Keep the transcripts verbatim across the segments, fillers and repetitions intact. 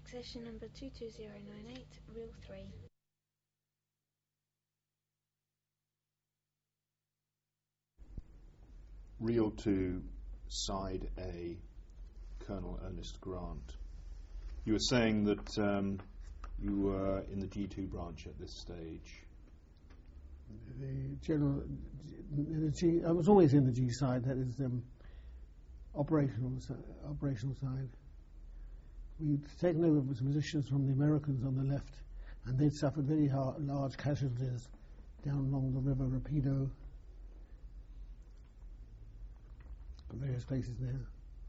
Accession number two two zero nine eight, Reel three. Reel two, Side A, Colonel Ernest Grant. You were saying that um, you were in the G two branch at this stage. The general, the G, I was always in the G side, that is um, operational, operational side. We'd taken over some positions from the Americans on the left, and they'd suffered very hard, large casualties down along the River Rapido, various places there.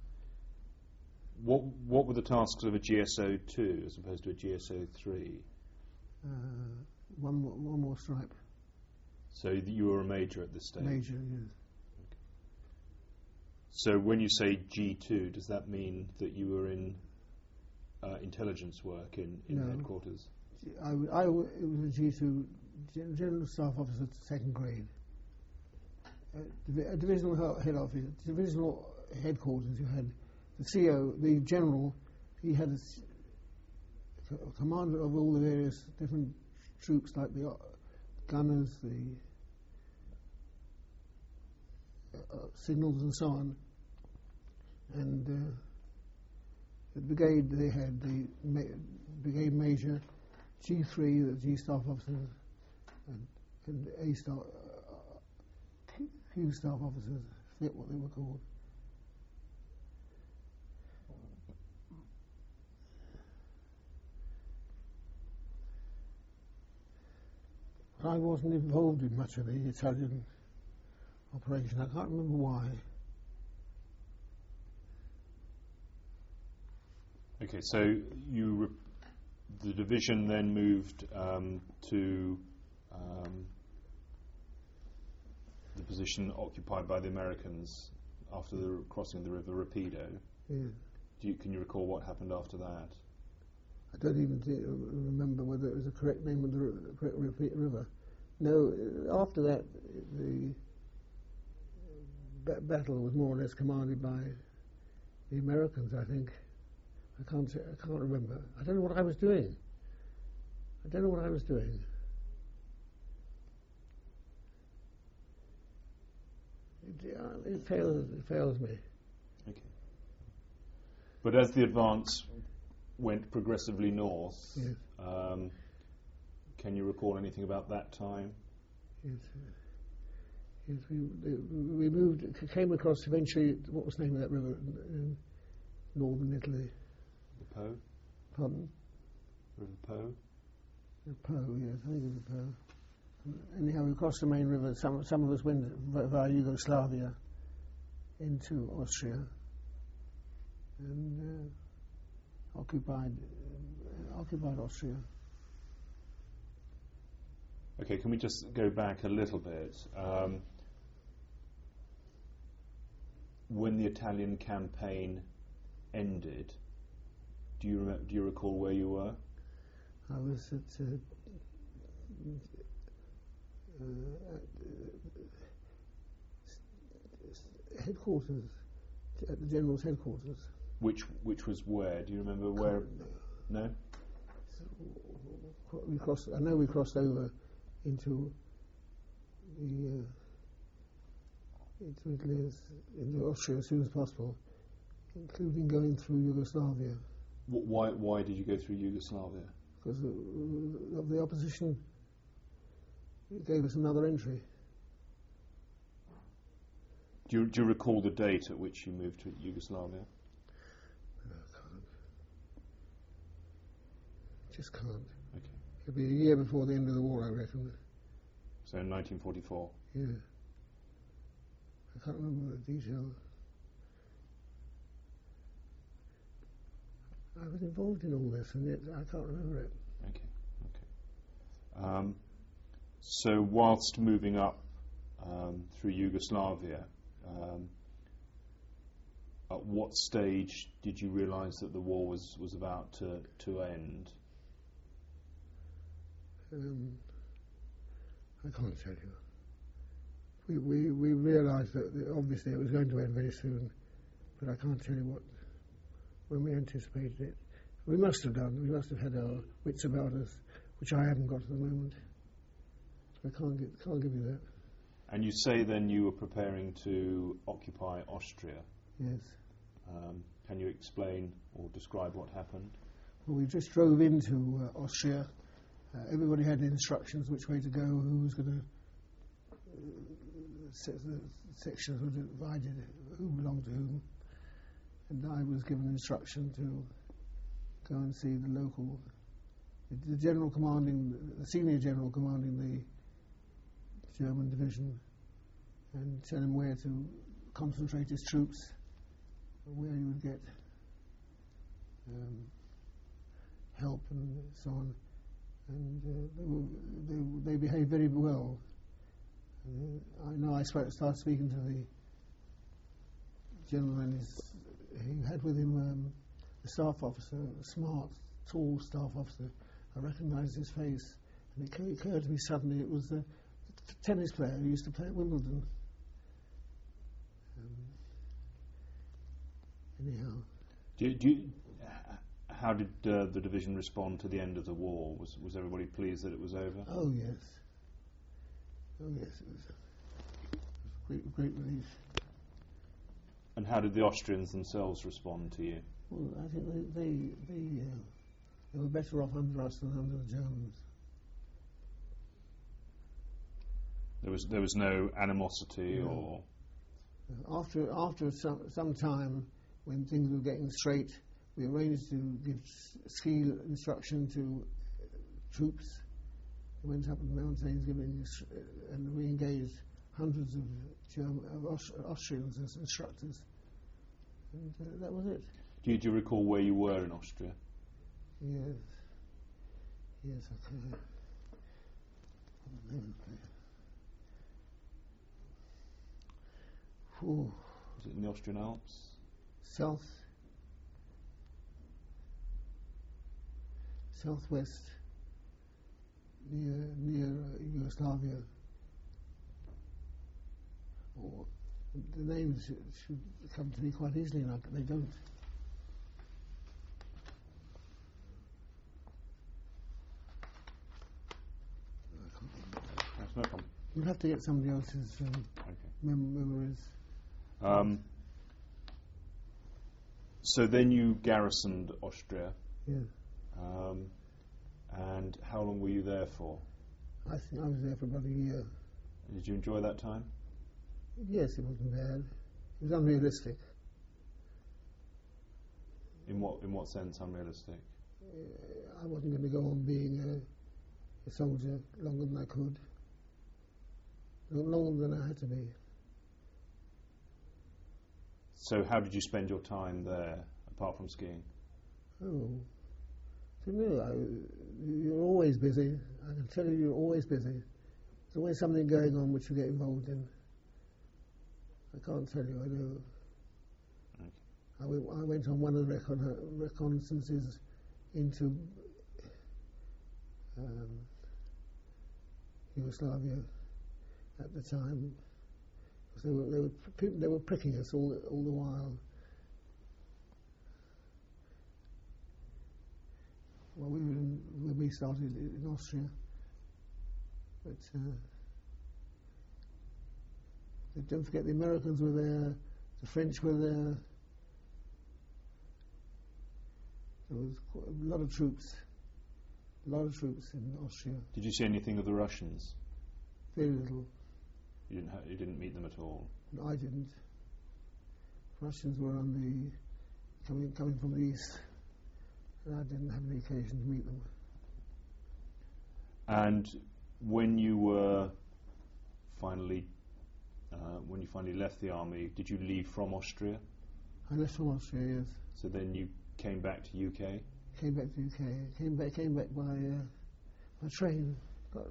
What what were the tasks of a G S O two as opposed to a G S O three? Uh, one, more, one more stripe. So you were a major at this stage? Major, yes. Okay. So when you say G two, does that mean that you were in uh, intelligence work in, in no. headquarters? I, I, it was a G two, General Staff Officer, second grade. Uh, div- a divisional head office, divisional headquarters. You had the C O, the general. He had a, s- a commander of all the various different troops, like the uh, gunners, the uh, signals, and so on. And uh, the brigade, they had the ma- brigade major, G three, the G staff officers, and, and A staff. Few staff officers, I forget what they were called. I wasn't involved in much of the Italian operation. I can't remember why. Okay, so you re- the division then moved um, to um, the position occupied by the Americans after the crossing the River Rapido. Yeah. Do you, can you recall what happened after that? I don't even th- remember whether it was the correct name of the r- correct repeat river. No, uh, after that, the ba- battle was more or less commanded by the Americans, I think. I can't say, I can't remember. I don't know what I was doing. I don't know what I was doing. It, uh, it fails. It fails me. Okay. But as the advance went progressively north, Yes. um, can you recall anything about that time? Yes, uh, yes. We we moved, came across eventually. What was the name of that river in, in northern Italy? The Po? Pardon? River Po? The Po. Yes, I think it was the Po. Anyhow, we crossed the main river. Some some of us went via Yugoslavia into Austria and uh, occupied uh, occupied Austria. Okay, can we just go back a little bit? Um, when the Italian campaign ended, do you rem- do you recall where you were? I was at uh, uh, at headquarters, at the general's headquarters. Which which was where? Do you remember where? No. We crossed. I know we crossed over into the uh, into Italy, as, into Austria as soon as possible, including going through Yugoslavia. Wh- Why why did you go through Yugoslavia? Because of the opposition. It gave us another entry. Do you, do you recall the date at which you moved to Yugoslavia? I can't. Just can't. Okay. It'll be a year before the end of the war, I reckon. So in nineteen forty-four. Yeah. I can't remember the details. I was involved in all this, and yet I can't remember it. Okay. Okay. Um, so whilst moving up um, through Yugoslavia, um, at what stage did you realise that the war was, was about to, to end? Um, I can't tell you. We we, we realised that that obviously it was going to end very soon, but I can't tell you what when we anticipated it. We must have done. We must have had our wits about us, which I haven't got at the moment. I can't get, can't give you that. And you say then you were preparing to occupy Austria. Yes. Um, can you explain or describe what happened? Well, we just drove into uh, Austria. Uh, everybody had instructions which way to go, who was going to. Uh, se- the sections were divided, who belonged to whom. And I was given instruction to go and see the local, the, the general commanding, the senior general commanding the German division, and tell him where to concentrate his troops, where he would get um, help and so on. And uh, they, were, they, they behaved very well. Uh, I know I spoke, started speaking to the gentleman his, he had with him um, a staff officer, a smart, tall staff officer. I recognised his face, and it occurred to me suddenly it was the tennis player who used to play at Wimbledon. Um, anyhow. Do you, do you, how did uh, the division respond to the end of the war? Was was everybody pleased that it was over? Oh yes. Oh yes, it was a, it was a great, great relief. And how did the Austrians themselves respond to you? Well, I think they they they, uh, they were better off under us than under the Germans. There was there was no animosity No. or. After after some some time, when things were getting straight, we arranged to give s- ski instruction to uh, troops. We went up the mountains, giving ins- uh, and we engaged hundreds of German of Aus- Austrians as instructors, and uh, that was it. Do you, do you recall where you were in Austria? Yes, yes, I can. Ooh. Was it in the Austrian Alps? South, southwest, near near uh, Yugoslavia. Or the names should, should come to me quite easily, and I- they don't. That's no problem. You'll have to get somebody else's um, Okay. mem- memories. Um, so then you garrisoned Austria, Yeah, um, and how long were you there for? I think I was there for about a year. Did you enjoy that time? Yes, it wasn't bad. It was unrealistic. In what in what sense unrealistic? Uh, I wasn't going to go on being a, a soldier longer than I could, no longer than I had to be. So how did you spend your time there, apart from skiing? Oh, to me, I, you're always busy. I can tell you, you're always busy. There's always something going on which you get involved in. I can't tell you. I know. Okay. I, went, I went on one of the recon, reconnaissances into um, Yugoslavia at the time. They were, they were people, they were pricking us all all the while. Well, we were in, when we started in Austria, but uh, don't forget the Americans were there, the French were there. There was quite a lot of troops, a lot of troops in Austria. Did you see anything of the Russians? Very little. You didn't ha- you didn't meet them at all. No, I didn't. Russians were on the coming coming from the east, and I didn't have any occasion to meet them. And when you were finally, uh, when you finally left the army, did you leave from Austria? I left from Austria, yes. So then you came back to U K. Came back to U K. Came back came back by uh, by train. Got,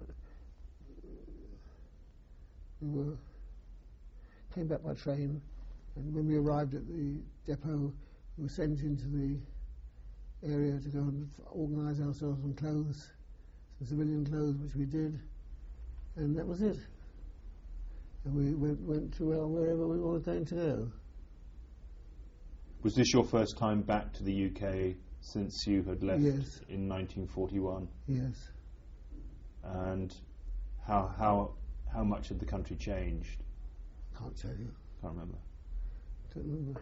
we were came back by train, and when we arrived at the depot, we were sent into the area to go and organise ourselves some clothes, some civilian clothes, which we did, and that was it. And we went, went to uh, wherever we were going to go. Was this your first time back to the U K since you had left Yes. in nineteen forty-one? Yes. And how how how much had the country changed? Can't tell you. Can't remember. Don't remember.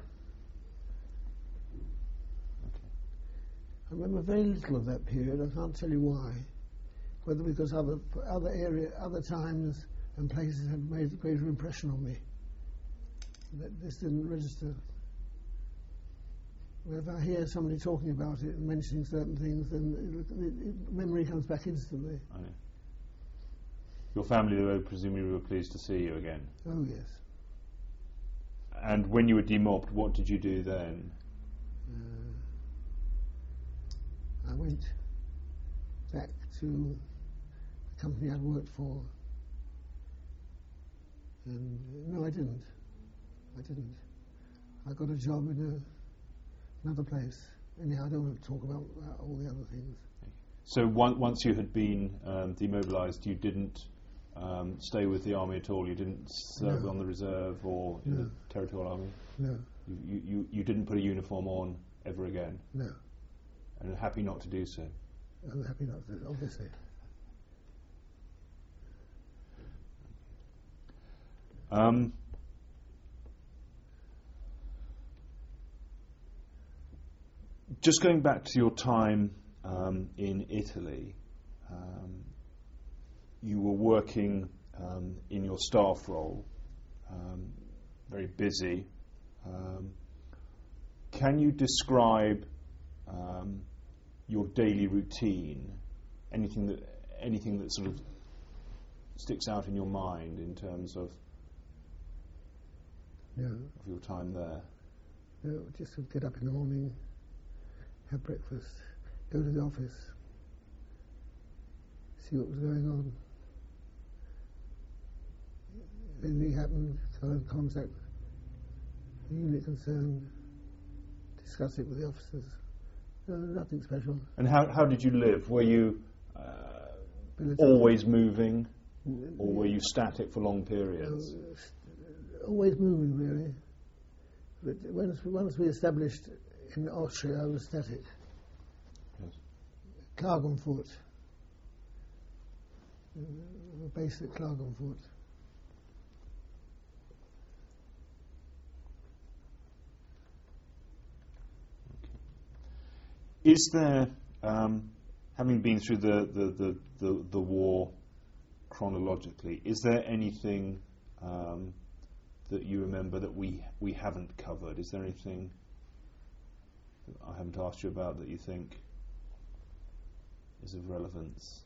Okay. I remember very little of that period. I can't tell you why. Whether because other other area, other times and places had made a greater impression on me. That this didn't register. If I hear somebody talking about it and mentioning certain things, then it, it, it, memory comes back instantly. I know. Your family, though, presumably were pleased to see you again. Oh yes. And when you were demobbed, what did you do then? Uh, I went back to the company I'd worked for, and uh, no, I didn't. I didn't. I got a job in a, another place. Anyhow, I don't want to talk about uh, all the other things. So one, once you had been um, demobilised, you didn't um, stay with the army at all? You didn't serve No. on the reserve or in No. the territorial army? No, You, you, you, you didn't put a uniform on ever again? no. And are happy not to do so? I'm happy not to, obviously. Um, just going back to your time um, in Italy, um, you were working um, in your staff role, um, very busy. Um, can you describe um, your daily routine? Anything that anything that sort of sticks out in your mind in terms of, No, of your time there? no. Just to get up in the morning, have breakfast, go to the office, see what was going on. If anything happened, go in contact the unit concerned, discuss it with the officers. No, nothing special. And how how did you live? Were you uh, Military- always moving, or were you static for long periods? Uh, always moving, really. But once, once we established in Austria, I was static. Yes. Klagenfurt. Uh, based at Klagenfurt. Is there, um, having been through the, the, the, the, the war chronologically, is there anything um, that you remember that we we haven't covered? Is there anything that I haven't asked you about that you think is of relevance?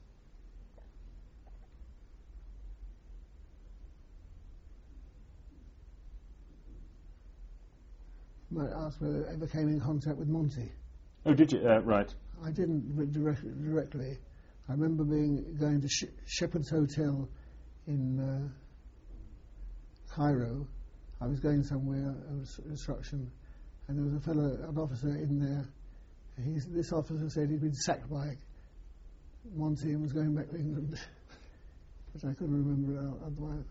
You might ask whether I ever came in contact with Monty. Oh, did you? Uh, right. I didn't re- direct, directly. I remember being going to Sh- Shepherd's Hotel in uh, Cairo. I was going somewhere, a res- instruction, and there was a fellow, an officer in there. He's, this officer said he'd been sacked by Monty and was going back to England, but I couldn't remember it otherwise.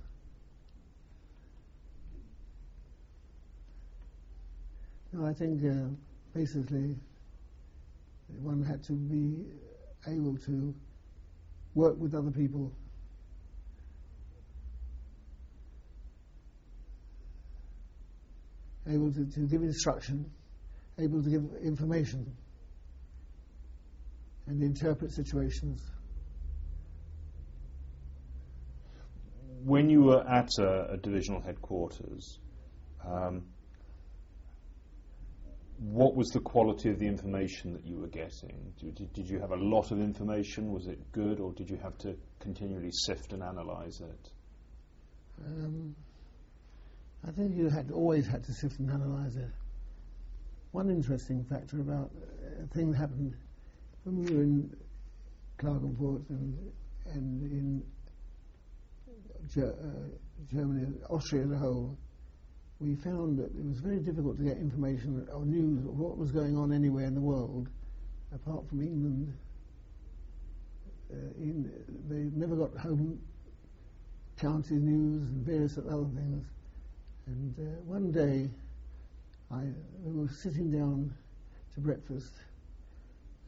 No, I think uh, basically one had to be able to work with other people, able to, to give instruction, able to give information and interpret situations. When you were at a, a divisional headquarters, um, what was the quality of the information that you were getting? Did, did you have a lot of information? Was it good, or did you have to continually sift and analyse it? Um, I think you had always had to sift and analyse it. One interesting factor about a thing that happened when we were in Klagenfurt and, and in Ger- uh, Germany, Austria as a whole, we found that it was very difficult to get information or news of what was going on anywhere in the world, apart from England. Uh, in, they never got home county news and various other things. And uh, one day, I we were sitting down to breakfast,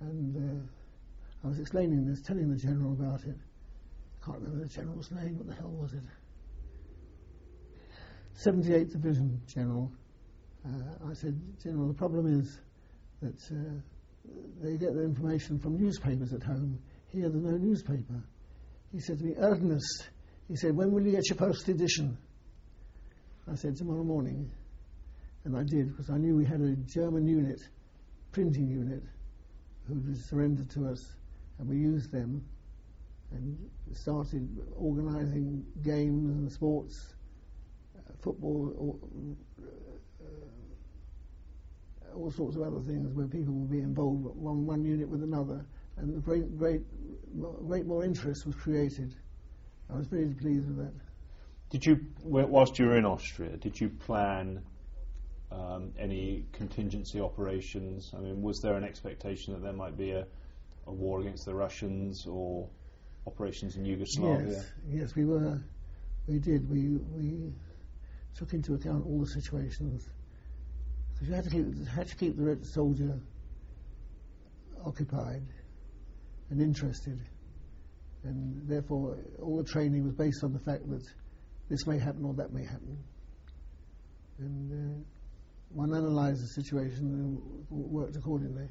and uh, I was explaining this, telling the General about it. I can't remember the General's name, what the hell was it? seventy-eighth Division General. Uh, I said, General, the problem is that uh, they get their information from newspapers at home. Here there's no newspaper. He said to me, Ernest, he said, when will you get your post edition? I said, tomorrow morning. And I did, because I knew we had a German unit, printing unit, who was surrendered to us, and we used them and started organising games and sports, uh, football, or, uh, all sorts of other things where people would be involved, one, one unit with another, and a great, great, great more interest was created. I was very pleased with that. Did you, whilst you were in Austria, did you plan um, any contingency operations? I mean, was there an expectation that there might be a, a war against the Russians or operations in Yugoslavia? Yes, yes, we were. We did. We we took into account all the situations, because you had to keep had to keep the Red Soldier occupied and interested, and therefore all the training was based on the fact that this may happen or that may happen, and uh, one analysed the situation and w- worked accordingly.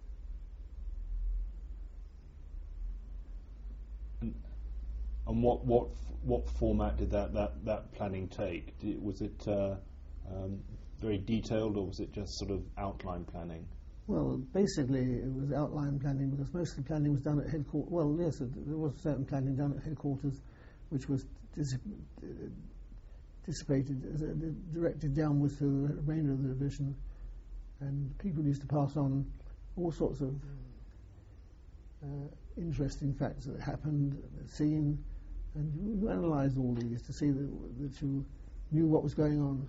And, and what what what format did that that, that planning take? Did, was it uh, um, very detailed, or was it just sort of outline planning? Well, basically it was outline planning, because most of the planning was done at headquarters. Well, yes, there was certain planning done at headquarters, which was dis- dissipated, uh, directed downwards to the remainder of the division, and people used to pass on all sorts of uh, interesting facts that happened, seen, and you analysed all these to see that, that you knew what was going on.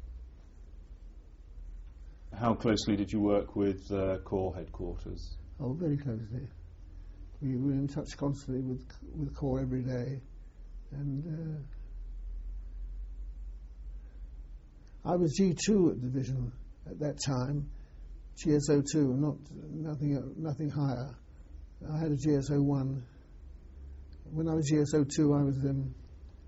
How closely did you work with uh, Corps headquarters? Oh, very closely. We were in touch constantly with with Corps every day, and uh, I was G two at division at that time, G S O two, not nothing nothing higher. I had a G S O one. When I was G S O two, I was um,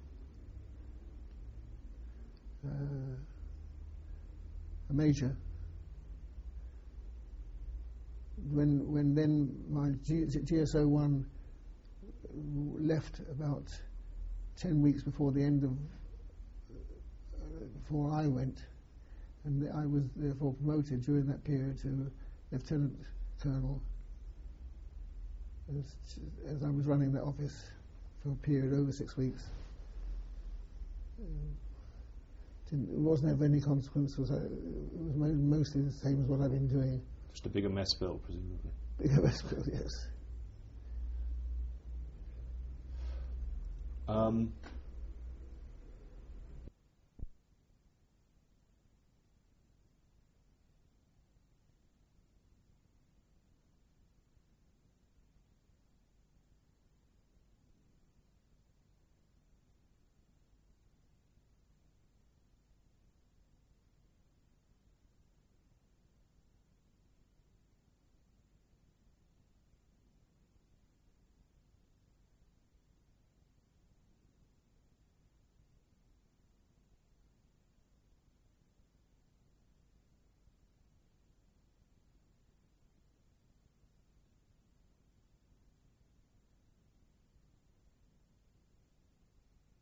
uh, a major. When when then my G S O one left about ten weeks before the end of uh, before I went, and I was therefore promoted during that period to lieutenant colonel, as, as I was running that office for a period over six weeks. Uh, didn't, it wasn't of any consequence. It was, uh, it was mo- mostly the same as what I've been doing. Just a bigger mess bill, presumably. Bigger mess bill, yes. Um,